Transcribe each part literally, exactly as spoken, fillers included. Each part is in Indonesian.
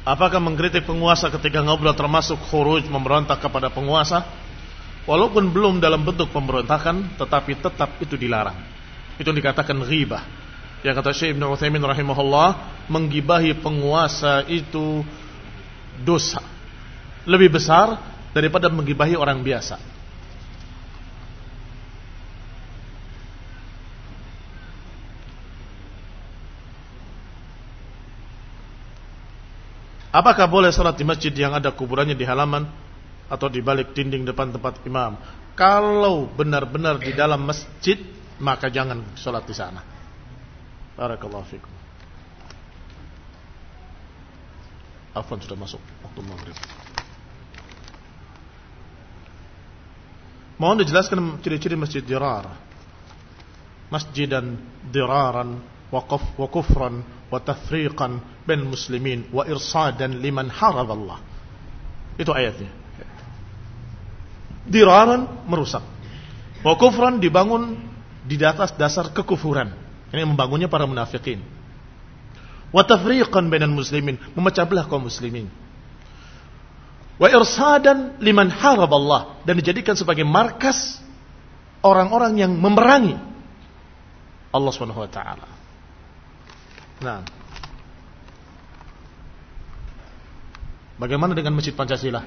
Apakah mengkritik penguasa ketika ngobrol termasuk khuruj, memberontak kepada penguasa? Walaupun belum dalam bentuk pemberontakan, tetapi tetap itu dilarang. Itu dikatakan ghibah. Yang kata Syekh Ibnu Utsaimin rahimahullah, menggibahi penguasa itu dosa lebih besar daripada menggibahi orang biasa. Apakah boleh salat di masjid yang ada kuburannya di halaman atau di balik dinding depan tempat imam? Kalau benar-benar di dalam masjid, maka jangan salat di sana. Barakallahu fikum. Afwan, sudah masuk waktu maghrib. Mohon dijelaskan ciri-ciri masjid dirar. Masjidan diraran waqaf wa kufran wa tafriqan bain muslimin wa irsadan liman harab Allah. Itu ayatnya. Diraran merusak. Wa kufran dibangun di atas dasar kekufuran. Ini membangunnya para munafikin. Wa tafriqan bainal muslimin, memecah belah kaum muslimin. Wa irsadan liman harab Allah, dan dijadikan sebagai markas orang-orang yang memerangi Allah Subhanahu wa taala. Nah, bagaimana dengan Masjid Pancasila?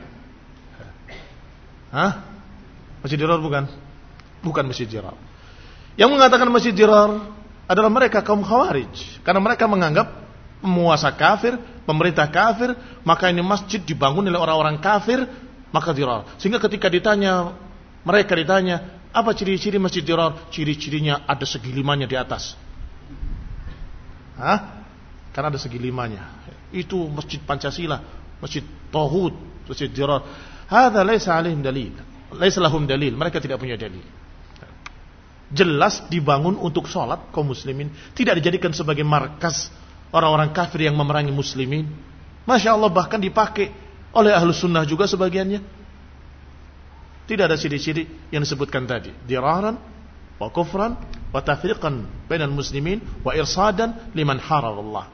Hah? Masjid Dirar bukan? Bukan Masjid Dirar. Yang mengatakan Masjid Dirar adalah mereka kaum Khawarij, karena mereka menganggap penguasa kafir, pemerintah kafir, maka ini masjid dibangun oleh orang-orang kafir, maka dirar. Sehingga ketika ditanya, mereka ditanya, apa ciri-ciri Masjid Dirar? Ciri-cirinya ada segi limanya di atas. Hah? Karena ada segi limanya. Itu Masjid Pancasila, Masjid Tauhid, Masjid Dirar. Hadza laisa alaihim dalil. Laisa lahum dalil. Mereka tidak punya dalil. Jelas dibangun untuk sholat kaum muslimin, tidak dijadikan sebagai markas orang-orang kafir yang memerangi muslimin. Masya Allah, bahkan dipakai oleh ahlu sunnah juga sebagiannya. Tidak ada ciri-ciri yang disebutkan tadi. Diraran wa kufran wa tafriqan bainal muslimin wa irsadan liman harab Allah.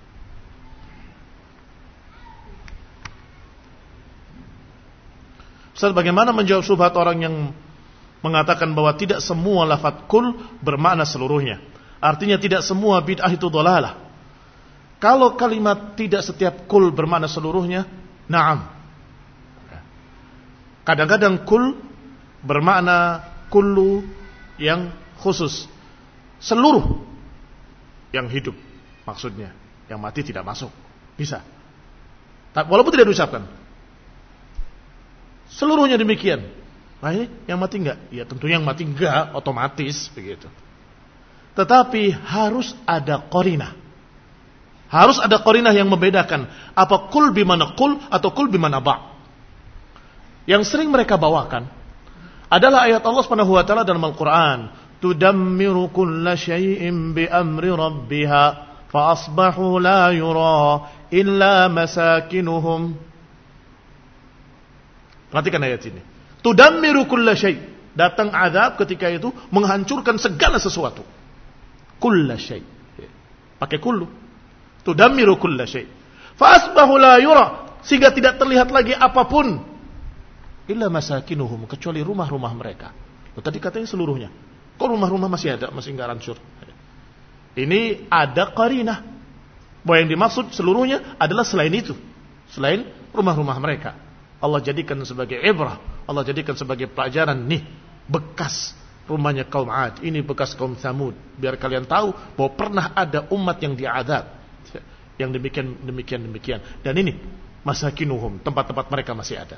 Ustaz, bagaimana menjawab syubhat orang yang mengatakan bahwa tidak semua lafaz kul bermakna seluruhnya? Artinya tidak semua bid'ah itu dhalalah. Kalau kalimat tidak setiap kul bermakna seluruhnya, na'am. Kadang-kadang kul bermakna kullu yang khusus, seluruh yang hidup maksudnya, yang mati tidak masuk, bisa. Walaupun tidak diucapkan, seluruhnya demikian. Nah ini yang mati enggak? Ya tentunya yang mati enggak, otomatis begitu. Tetapi harus ada qarinah. Harus ada qarinah yang membedakan apa kul bimana kul atau kul bimana ba'. Yang sering mereka bawakan adalah ayat Allah Subhanahu wa taala dalam Al-Qur'an, tudammiru kulla syai'in bi amri rabbiha fa asbahu la yura illa masakinuhum. Perhatikan ayat ini. Tudammiru kulla syai'. Datang azab ketika itu menghancurkan segala sesuatu. Kulla syai'. Pakai kullu. Tudammiru kulla syai'. Fa asbahu la yura, sehingga tidak terlihat lagi apapun illa masakinuhum, kecuali rumah-rumah mereka. Loh, tadi katanya seluruhnya. Kok rumah-rumah masih ada, masih enggak hancur? Ini ada qarinah bahwa yang dimaksud seluruhnya adalah selain itu, selain rumah-rumah mereka. Allah jadikan sebagai ibrah, Allah jadikan sebagai pelajaran. Nih bekas rumahnya kaum Ad, ini bekas kaum Tsamud, biar kalian tahu bahwa pernah ada umat yang diazab yang demikian demikian demikian. Dan ini masakinuhum, tempat-tempat mereka masih ada.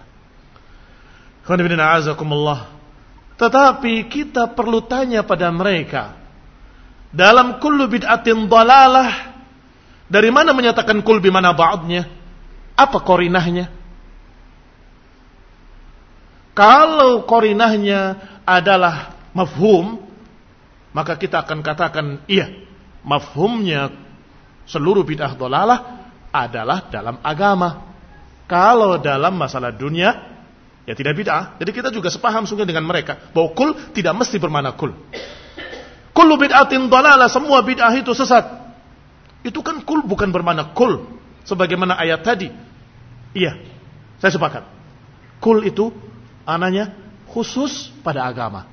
Tetapi kita perlu tanya pada mereka, dalam kullu bid'atin dhalalah, dari mana menyatakan kul bimana ba'dnya? Apa qarinahnya? Kalau qarinahnya adalah mafhum, maka kita akan katakan iya, mafhumnya seluruh bid'ah dhalalah adalah dalam agama. Kalau dalam masalah dunia, ya tidak bid'ah. Jadi kita juga sepaham sungguh dengan mereka bahwa kul tidak mesti bermakna kul. Kullu bid'atin dhalalah, semua bid'ah itu sesat. Itu kan kul bukan bermakna kul, Sebagaimana ayat tadi. Iya, saya sepakat. Kul itu ananya khusus pada agama.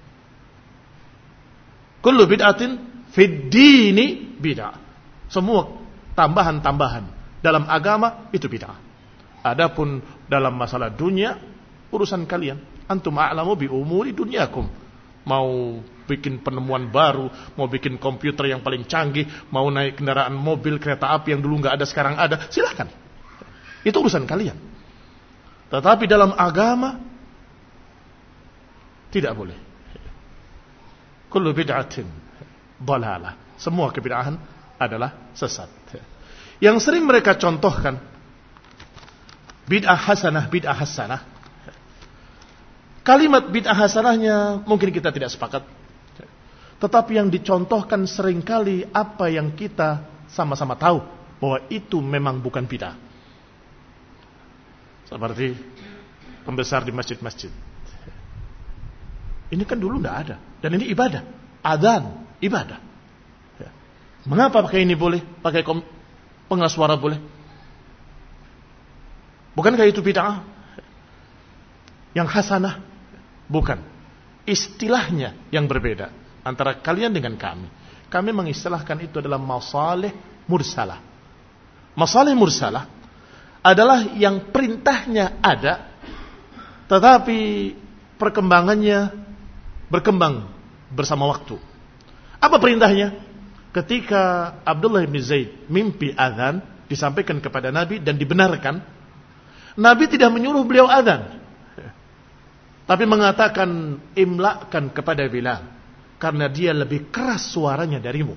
Kullu bid'atin fid dini bid'ah. Semua tambahan-tambahan dalam agama itu bid'ah. Adapun dalam masalah dunia, urusan kalian. Antum a'lamu bi umuri dunyakum. Mau bikin penemuan baru, mau bikin komputer yang paling canggih, mau naik kendaraan mobil, kereta api yang dulu nggak ada sekarang ada, silahkan. Itu urusan kalian. Tetapi dalam agama tidak boleh. Kullu bid'atin dhalalah. Semua kebid'ahan adalah sesat. Yang sering mereka contohkan bid'ah hasanah, bid'ah hasanah. Kalimat bid'ah hasanahnya mungkin kita tidak sepakat. Tetapi yang dicontohkan seringkali apa yang kita sama-sama tahu bahwa itu memang bukan bid'ah. Seperti pembesar di masjid-masjid. Ini kan dulu tidak ada. Dan ini ibadah. Adzan, ibadah. Mengapa pakai ini boleh? Pakai pengeras suara boleh? Bukankah itu bid'ah? Yang hasanah? Bukan. Istilahnya yang berbeda antara kalian dengan kami. Kami mengistilahkan itu adalah masalih mursalah. Masalih mursalah adalah yang perintahnya ada, tetapi perkembangannya berkembang bersama waktu. Apa perintahnya? Ketika Abdullah bin Zaid mimpi azan disampaikan kepada Nabi dan dibenarkan, Nabi tidak menyuruh beliau azan, tapi mengatakan imla'kan kepada Bilal karena dia lebih keras suaranya darimu.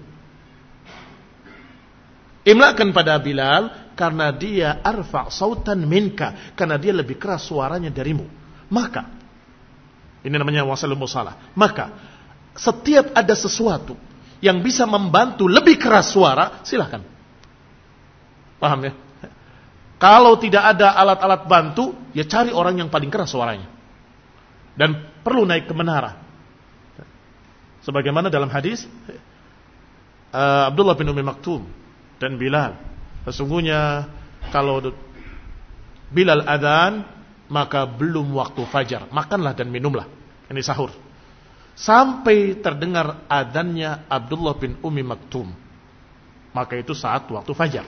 Imla'kan pada Bilal karena dia arfa' sautan minka, karena dia lebih keras suaranya darimu. Maka ini namanya wasalul musalah. Maka setiap ada sesuatu yang bisa membantu lebih keras suara, silahkan. Paham ya? Kalau tidak ada alat-alat bantu, ya cari orang yang paling keras suaranya. Dan perlu naik ke menara. Sebagaimana dalam hadis uh, Abdullah bin Umi Maktum dan Bilal. Sesungguhnya kalau Bilal adzan, maka belum waktu fajar. Makanlah dan minumlah. Ini sahur. Sampai terdengar adzannya Abdullah bin Umi Maktum. Maka itu saat waktu fajar.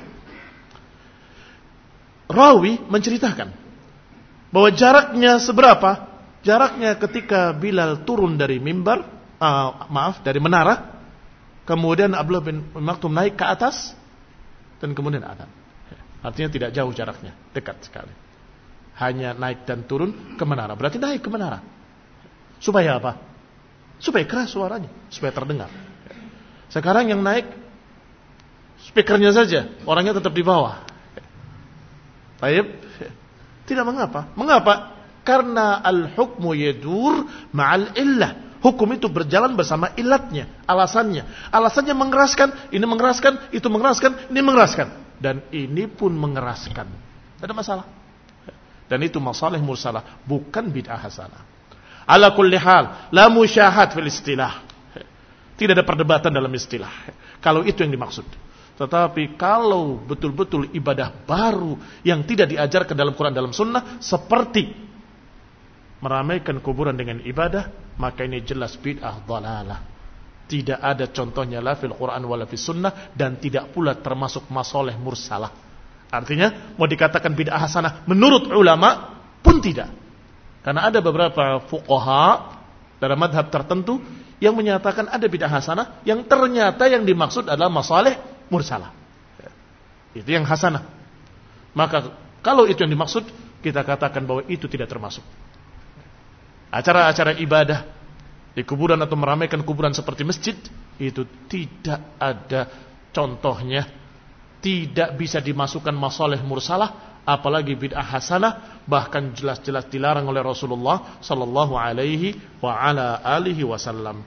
Rawi menceritakan bahwa jaraknya seberapa? Jaraknya ketika Bilal turun dari mimbar, uh, maaf, dari menara, kemudian Abdullah bin Umi Maktum naik ke atas, dan kemudian adzan. Artinya tidak jauh jaraknya, dekat sekali. Hanya naik dan turun ke menara. Berarti naik ke menara. Supaya apa? Supaya keras suaranya, supaya terdengar. Sekarang yang naik speakernya saja, orangnya tetap di bawah. Baik, tidak mengapa. Mengapa? Karena al-hukmu yadur ma'al illah. Hukum itu berjalan bersama ilatnya, alasannya. Alasannya mengeraskan, ini mengeraskan, itu mengeraskan, ini mengeraskan. Dan ini pun mengeraskan. Tidak ada masalah. Dan itu masalah mursalah, bukan bid'ah hasanah. Ala kulli hal, la musyahad fil istilah. Tidak ada perdebatan dalam istilah. Kalau itu yang dimaksud. Tetapi kalau betul-betul ibadah baru yang tidak diajarkan dalam Quran, dalam Sunnah, seperti meramaikan kuburan dengan ibadah, maka ini jelas bid'ah dhalalah. Tidak ada contohnya la fil Quran wala fis Sunnah, dan tidak pula termasuk masalih mursalah. Artinya mau dikatakan bid'ah hasanah menurut ulama pun tidak. Karena ada beberapa fuqaha dalam madhab tertentu yang menyatakan ada bid'ah hasanah yang ternyata yang dimaksud adalah masalih mursalah. Itu yang hasanah. Maka kalau itu yang dimaksud, kita katakan bahwa itu tidak termasuk. Acara-acara ibadah di kuburan atau meramaikan kuburan seperti masjid, itu tidak ada contohnya. Tidak bisa dimasukkan masalih mursalah, apalagi bid'ah hasanah, bahkan jelas-jelas dilarang oleh Rasulullah sallallahu alaihi wa ala alihi wasallam.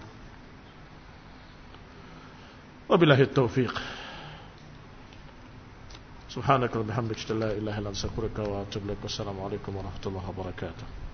Wabillahi taufiq. Subhanaka wa bihamdika la ilaha illa anta astaghfiruka wa atubu ilaik. Wassalamu alaikum warahmatullahi wabarakatuh.